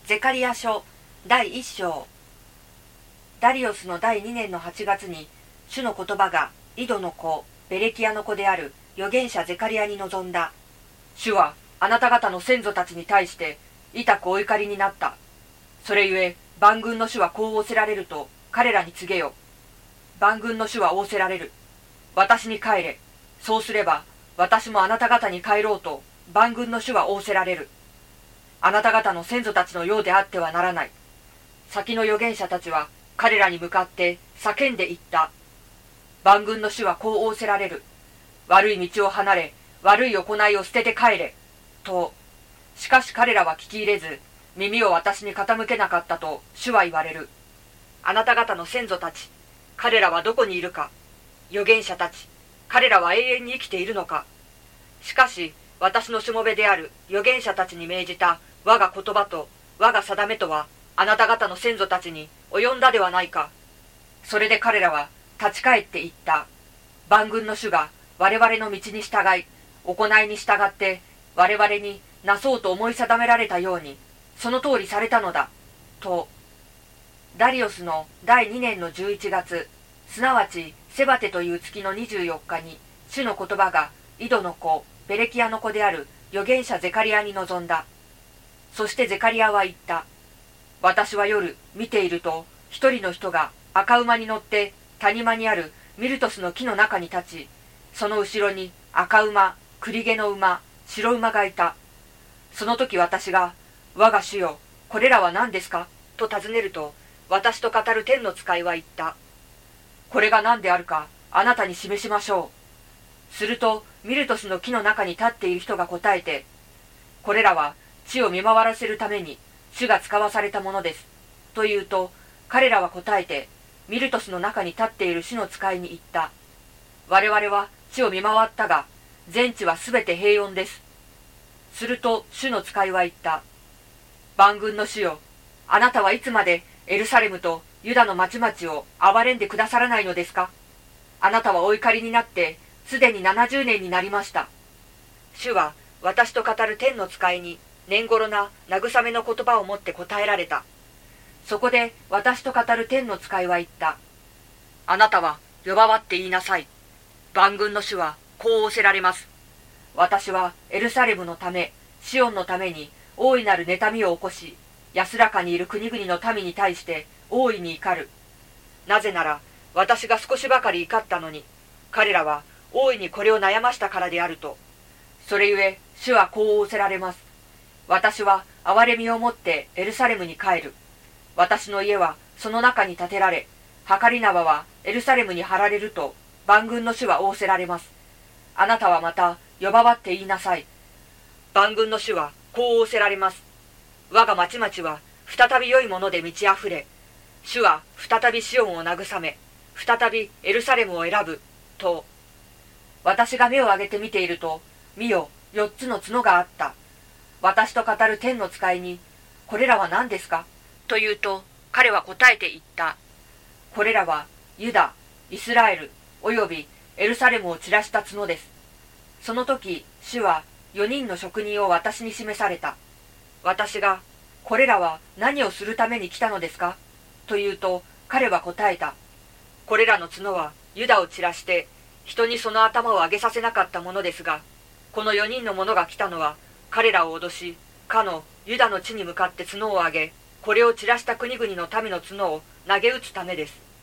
ゼカリヤ書第1章。ダリオスの第2年の8月に、主の言葉がイドの子、ベレキアの子である預言者ゼカリヤに臨んだ。主はあなた方の先祖たちに対して痛くお怒りになった。それゆえ万軍の主はこう仰せられると彼らに告げよ。万軍の主は仰せられる。私に帰れ。そうすれば私もあなた方に帰ろうと万軍の主は仰せられる。あなた方の先祖たちのようであってはならない。先の預言者たちは彼らに向かって叫んで言った。万軍の主はこう仰せられる。悪い道を離れ、悪い行いを捨てて帰れ。と。しかし彼らは聞き入れず、耳を私に傾けなかったと主は言われる。あなた方の先祖たち、彼らはどこにいるか。預言者たち、彼らは永遠に生きているのか。しかし私のしもべである預言者たちに命じた我が言葉と我が定めとはあなた方の先祖たちに及んだではないか。それで彼らは立ち返って言った。万軍の主が我々の道に従い、行いに従って我々になそうと思い定められたように、その通りされたのだ。と。ダリオスの第2年の11月、すなわちセバテという月の24日に、主の言葉がイドの子、ベレキアの子である預言者ゼカリヤに臨んだ。そしてゼカリヤは言った。私は夜見ていると、一人の人が赤馬に乗って谷間にあるミルトスの木の中に立ち、その後ろに赤馬、栗毛の馬、白馬がいた。その時私が、我が主よ、これらは何ですかと尋ねると、私と語る天の使いは言った。これが何であるか、あなたに示しましょう。するとミルトスの木の中に立っている人が答えて、これらは地を見回らせるために主が使わされたものです。と言うと、彼らは答えて、ミルトスの中に立っている主の使いに言った。我々は地を見回ったが、全地はすべて平穏です。すると主の使いは言った。万軍の主よ、あなたはいつまでエルサレムとユダの町々を憐れんでくださらないのですか。あなたはお怒りになって、すでに70年になりました。主は私と語る天の使いに年頃な慰めの言葉を持って答えられた。そこで私と語る天の使いは言った。あなたは呼ばわって言いなさい。万軍の主はこう仰せられます。私はエルサレムのため、シオンのために大いなる妬みを起こし、安らかにいる国々の民に対して大いに怒る。なぜなら私が少しばかり怒ったのに、彼らは大いにこれを悩ましたからであると。それゆえ主はこう仰せられます。私は憐れみをもってエルサレムに帰る。私の家はその中に建てられ、はり縄はエルサレムに張られると万軍の主は仰せられます。あなたはまた呼ばわって言いなさい。万軍の主はこう仰せられます。我が町々は再び良いもので満ち溢れ、主は再びシオンを慰め、再びエルサレムを選ぶ。と。私が目を上げて見ていると、見よ、4つの角があった。私と語る天の使いに、これらは何ですかと言うと、彼は答えて言った。これらはユダ、イスラエル、およびエルサレムを散らした角です。その時、主は4人の職人を私に示された。私が、これらは何をするために来たのですかと言うと、彼は答えた。これらの角はユダを散らして、人にその頭を上げさせなかったものですが、この4人の者が来たのは、彼らを脅し、かのユダの地に向かって角を上げ、これを散らした国々の民の角を投げ打つためです。